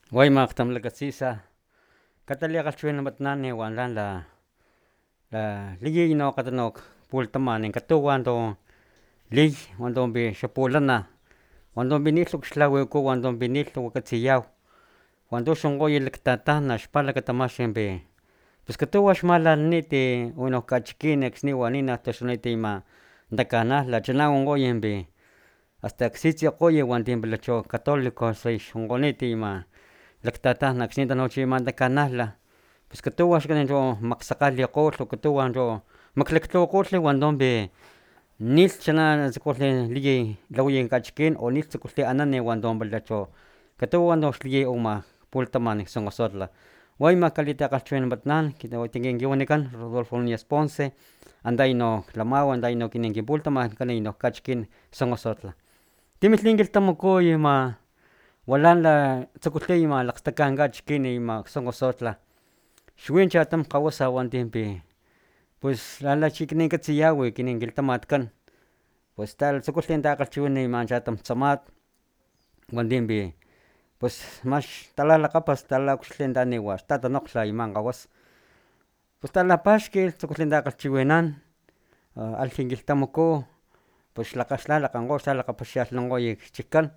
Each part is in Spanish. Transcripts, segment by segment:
Guaymaq tamlakatsisa kataliaqalchuinamatnani wan la liyino qatanok pultamani katuwan do liy wandompi xapulana wandompi nilhuak xtlawiku wandompi nilhuak katsiyaw wanto xonkoya laktatajna xpalakatamaxinpi pus katuwa xmalaniti uno kachikin aksni wanina taxtuniti ima takanajla chana wankoyinpi hasta aksitsikgoya wan timpalacho catolicos xonkgoniti ima laktatajna aksni tanuchi ima takanajla pus katuwa xkanit makgsakgalikgolh katuwa cho maklaklhuwakgolh wantompi nilh chana tsukulh liy lawaya kachikin o nilh tsukulh anani wan tompalacho katuwa no xliy uma pultaman Songuasotla wayma kalitakgalhchiwinampatnan kin kiwanikan Rodolfo Nuñez Ponce antaino lamaw antaino kinin kinpultaman kanino kachikin Songuasotla timilhin kilhtamaku ima walanla tsukulh ima lakgstakan kachikin ima Songuasotla xwin chatam kgawasa wantimpi pues lalachi katsiyaw kinin kilhtamatkan pues tsukulh takgalhchiwina ima chatam tsamat wantimpi pues max talalakgapas talauklhli taniwa xtatanokglha ima kgawas pus talapaxkilh tsukulh takgalhchiwinan alh kilhtamaku pus xlalakgankgo xlalakgapaxialhnankgoy xchikan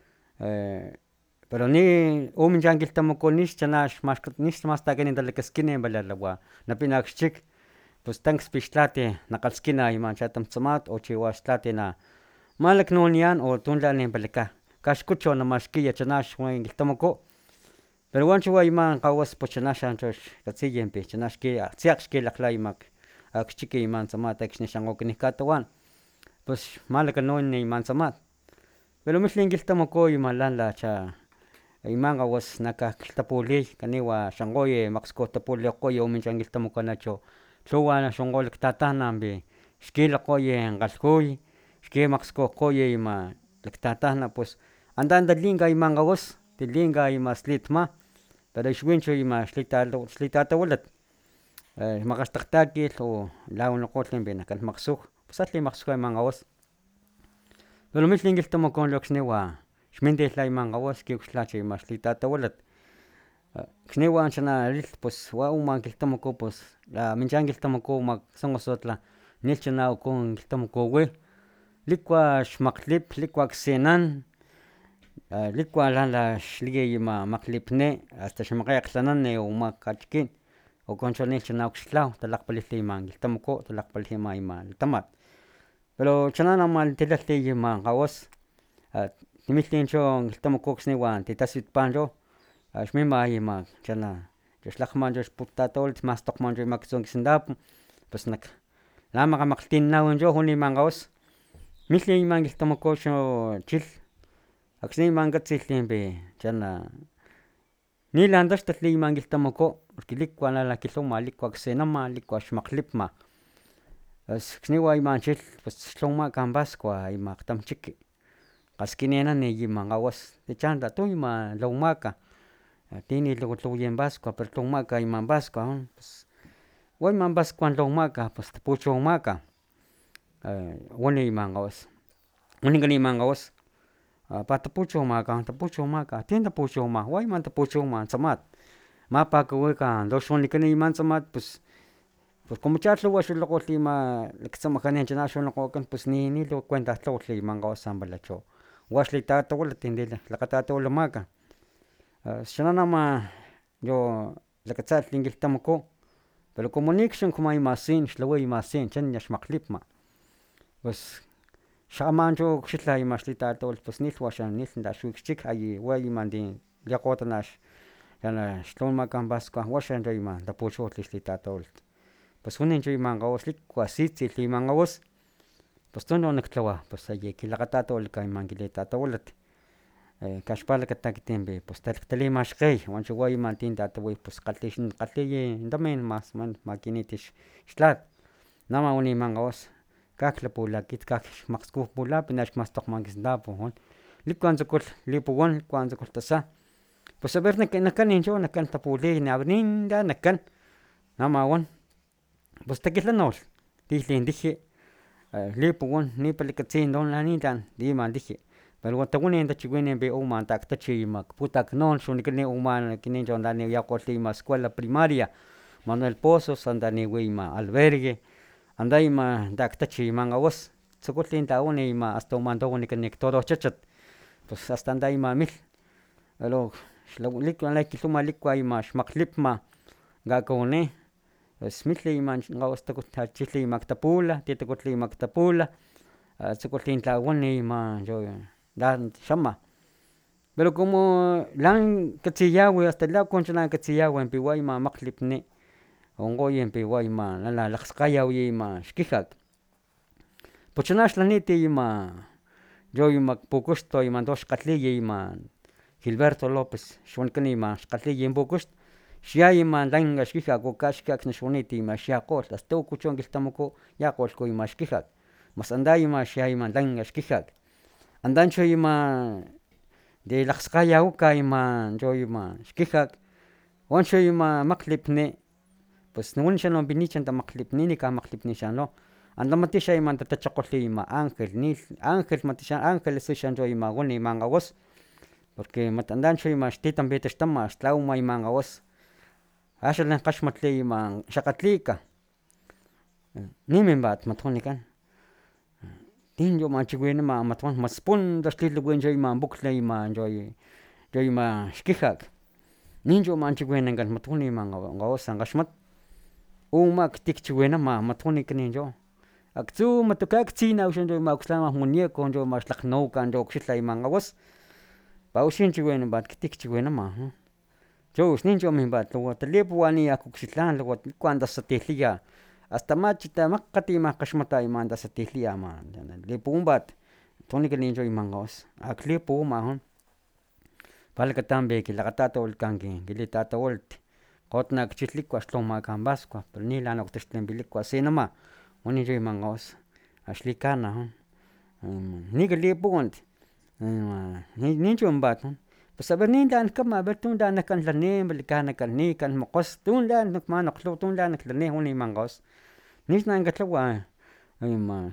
pero ni u minchan kilhtamaku nixchana nixmastakani talakaskini pala napina xchik pus tanks pixtlati nakgalhskina ima chatam tsamat o chiwa xtlati na malaknunayan o tu lanipalaka kaxkucho na maxkiya chana xwan kilhtamaku pero wanchi wa ima kgawas pus chana xancho xkatsiyinpi chana tsekg xkilakgla ima akchiki ima tsamat akxni xankgokani katuwan pus malakanun ima tsamat pero milhi kilhtamaku ima lanla ima kgawas nakaktapuliy kaniwa xankgoy makskujtapulikgoy u minchan kilhtamaku anacho lhuwa xonkgoy laktatajnanpi xkilakgoy kgalhjuy xkimakskujkgoy ima laktatajna pues anta talinka ima kgawas talinka ima slitma pero xwincho ima xlitatawilat makgaxtakgtakilh o lawanikgolh nakan makgsuj pus alh limakgsuj ima kgawas pero milhi kilhtamaku aksniwa xmintilha ima kgawas skiwakxlha ima xlitatawilat akxniwa chana rilh pues wa uma kilhtamaku pus minchan kilhtamaku ama Songuasotla nilh chana uku kilhtamaku wi likua xmakglip likua ksinan likua lanla xliy ima makglipni hasta xmakgekglhanani uma kachikin ukoncho nilh chana aukxlhaw talakgpalilh ima kilhtamaku talakgpalilh ima latamat pero chana namalatilalh ima kgawas timilhincho kilhtamaku aksniwa titasitpancho xmima ima chana xlakgman xputatawilat mastokgmancho ima aktsukitsintapu pus nak lamakgamakgtinanaw jun ima kgawas milhi ima kilhtamaku cho chilh aksni ima katsilh chana nilantaxtalh ima kilhtamaku porque likua lalakilhawama likua ksinama likua xmakglipma askniwa ima chilh pus xlhawamaka paskua ima akgtam chiki kgaskinenani ima kgawas chan latu ima lhawamaka tini lhawaya paskua pero lhawamaka ima paskua wa ima paskua lhawamaka pus tapuchawamaka wani ima kgawas wanikan ima kgawas tapuchawamaka tin tapuchawama wa ima tapuchawama tsamat mapakawika lo xwanikan ima tsamat pus como chalhuwa xwilakgolh ima laktsamajanin chana xwalikgokan pus ni lu kuentatlawalh ima kgawasa palacho wa xlitatawilat lakatatawilamaka xana nama yo lakatsalh kilhtamaku pero como nikxni ima sin xlaway ima sin chani xmakglipma pues xamancho ukxilha ima xlitatawilat pus nilh waxa nilh taxwikxchik wa ima ti likgotana xlhawamaka paskua wa xancho ima tapuchawalh xlitatawilat pus wanincho ima kgawas likua sitsilh ima kgawas pus tunu naktlawa pus kilakgatatawilhka ima kilitatawilat kaxpalakata akitimpi pus talimaxkgey wancho wa ima tin tatawi pus kgalhiy tamin mas o menos makinit xtlat nama wani ima kgawas kaklapulakit makskujpulapin xmastokgmakitsintapu likua tsukulh lipuwan likua tsukulh tasa pus haber nakan nakan tapuliy ninta nakan nama wan pus takilhanolh tijlin tiji lipuwan nipalakatsiy tu nanitan ima tiji pero watawani tachiwini be uma tak tachi ma putak non xunikani uma kini chondani yakolli ma escuela primaria Manuel Pozos andani wima albergue anday ma tak tachi mangawas tsukutlin tawani ma hasta umantawani kanik todo chachat pues hasta anday ma mil pero xlawlik kilumalik ma xmaklipma gakoni pues mitli man ngawas takutachili maktapula titakutli maktapula tsukutlin tlawani ma yo dan xama pero como lan katsiyawi hasta la konchana katsiyawi piway ma maklipni ongoy piway ma lalakgskgayaw ma xkijak pochana xlaniti ma yo ma pukuxto manto xkgalhiy ma Gilberto Lopez xwanikani ma xkgalhiy pukuxt xyay ma lanka xkijak kaxkak naxwaniti ma xyakgolh hasta ukucho kilhtamaku yakgolhku ma xkijak mas anday ma xyay ma lanka xkijak andancho ima de lakgskgayawaka ima cho ima xkijak wancho ima maklipni pues nawan xa no pinich tamakglipni kamakglipni no antamati xa ima tatachokgolhi ima angel nilh angel mati xa angeles xancho ima wani mankgawas porque mat andancho ima xtitanpitaxtama xtlawama ima kgawas axa lenkgaxmatli ima xakgatlika niminpat mat wanikan tin cho machiwinama mat wan mas punta xlitliwin cho ima puklh ima cho ima xkijak nincho machiwinankan mat wan ima kgawas kgaxmat uma tikchiwinama mat wanikani cho aktsu mat kaktsinau cho ima aukxlama muñeco cho ma xlakgnauka cho ukxilha ima kgawas wauxin chiwinapat tikchiwinama cho xnincho minpat luego talipuwani akukxilha luego likuan tasatilhiya hasta machita makgat ima kgaxmata ima tasatilhiya ama lipuwanpat mat wanikani cho ima kgawas aklipuwama palakatan kilakgatatawilhkan kilitatawilht kgotna akchilhlikua xlhawamakan pascua pero nila naktaxtunipilikua sinama wani cho ima kgawas axlikana nikalipuwant nincho minpat pues haber nin tlan kama haber tun tlan nakan lani malikanakan nikan mokgos tun tlan nakmanokglhuw tun tlan naklani wan ima kgawas nixna katlawa ima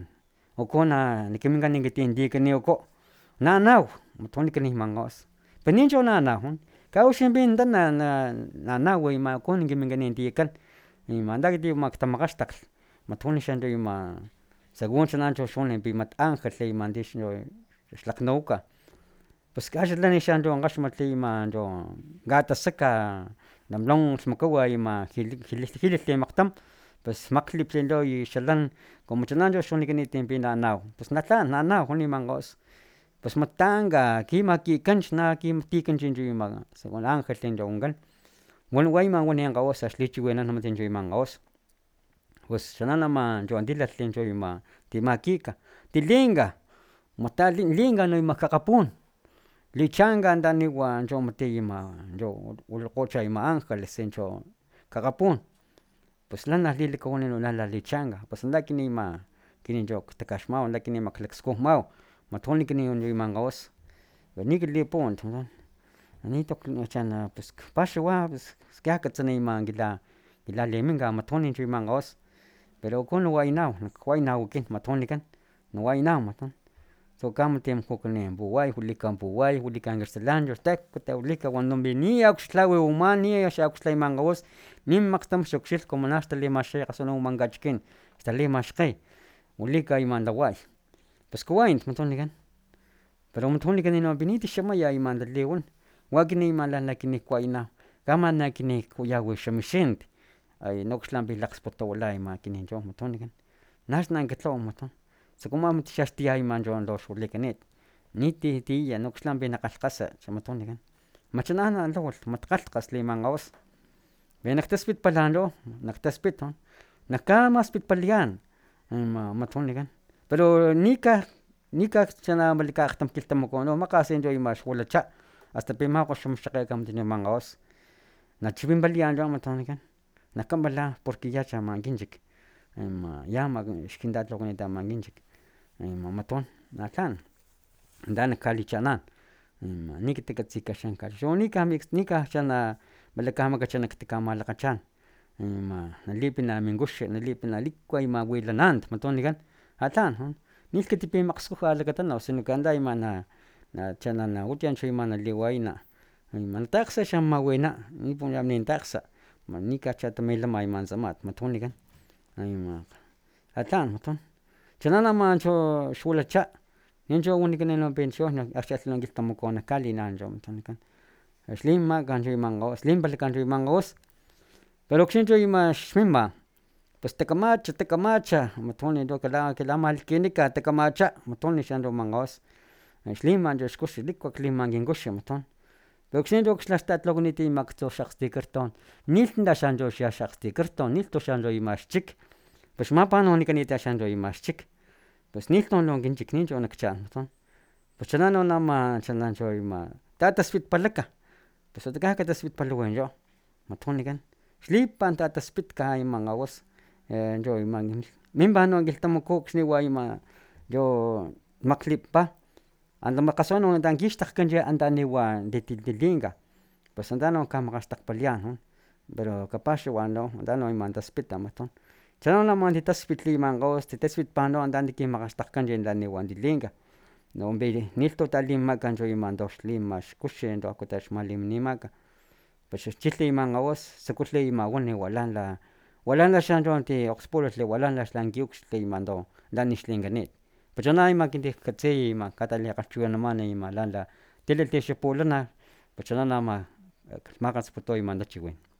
uku nakiminkan kintikani uku nanau mat wanikani ima kgawas pero nincho nanau kawixin pin nanau ima uku nakiminkani tiyakan ima anta ekiti tamakgaxtakg mat wani xa ima segun xa nacho xwani mat angel ima tix xlakgnauka pues kaxilhani xa cho kgaxmatli ima cho katasaka namlon lhmakawa ima jililhli makgtam pues maklipli lo xalan como chana cho xwanikanit pin nanau pues natlan nanau wan ima kgawas pues mat tanka kimakikan na kimatikan chincho ima segun angel cho wankan wa ima wani kgawas xlichiwinan mat cho ima kgawas pues xananama cho tilalh cho ima timakika tilinka linka no ima kakgapun lichanka antaniwa cho mat ima cho wilakgo ima angeles cho kakgapun pues lana lilakawani lana lichanka pues anta kini ima kini cho takaxmau anta kini maklakskujmau mat wanikani ima kgawas ni kilipuwant nitok chana pues paxawa skiakatsa ima kilaliminka mat wani cho ima kgawas pero uku nawaynawakin mat wanikan nawayna mat wan so kamati mujukani puway wilikan puway wilikan kaxtilancho xtekua tawilika cuando ni aukxlhawa uma ni xaukxlha ima kgawas nin makgtam xaukxilh como na xtalimaxay kasu na umankachkin xtalimaxkgey wilika ima taway pues kawaint mat wanikan pero mat wanikani no piniti xamaya ima taliwan wakini ima lana kinikuwayana kama na kinikuyawi xamixint naukxlam pilakgsputawila ima kini cho mat wanikan naxna katlawa mat wan tsukulh mat xaxtiya ima cho xwalikanit niti tiya naukxlam pinakgalhkgasa xa mat wanikan machana lhawalh mat kgalhkgasli ima kgawas nak taspitpala cho nak taspit nak kamaspitpalayan ima mat wanikan pero nika chana akgtam kilhtamaku makgasi cho ima xwalacha hasta pimakgo xamxakgeka ima kgawas nachiwinpalayan cho mat wanikan nakamala porque ya chama kinchik ima yama xkintatlawanitat ama kinchik ima mat wan natlan anta nak kalichanan ima nikitakatsikaxanka cho nika xa malakamakcha nak kamalakgachan ima nalipina min kuxi nalipina liku ima wilanant mat wanikan atlan nilkatipi maqskuj'alakatana sino que anda ima na chana utiancho ima naliwayna ima nataqsa xa mawina nipulla nintaqsa nikachatamayla imansamat matjunikan ima atlan matjun chanana ncho xwalacha nincho wanikan pensión axtalhno kilhtamaku kali nancho matjunikan xlimak ancho ima kgawas xlimpalh ancho ima kgawas pero akxnincho ima xmima pues takamacha matjun kalamalhkinika takamacha matjun xancho ama kgawas xlimak xkux likuak limak kin kux matjun pero akxnincho xlaxtatlawaniti ktsu xakgstikarton nilhnta xancho xakgstikarton nilhtu xancho ima xchik pues xmapa no wanikanita xancho ima xchik pues nilhtu no kinchik nincho nak chaan matjun pues chanana no ama chanancho ima tataspitpalaka pues wata kataspitpalawancho matjun wanikan xlipa tataspitka ima kgawas cho ima mimpa no kilhtamaku xniwa ima yo makglipa anta makgasu no kixtakgkanchi anta niwa tilinka pues anta no kamakgaxtakgpaliyan pero kapaxawani anta no ima taspita matjun chanana no ama titaspitli ima kgawas titaspitpa no anta kimakgaxtakgkanchi niwa tilinka nompi nilhtu talimaka cho ima xlima xkux wata xmaliminimaka pues xchilhi ima kgawas tsukulhi ima wani walanla xancho okgspulalhi walanla xla kiukxlhi ima anta nixlinkanit pero chanana ima ekiti katsiy ima katalikgalhchiwinamani ima lanla tilit xapulana pues chanana ama makgatsputu ima tachiwin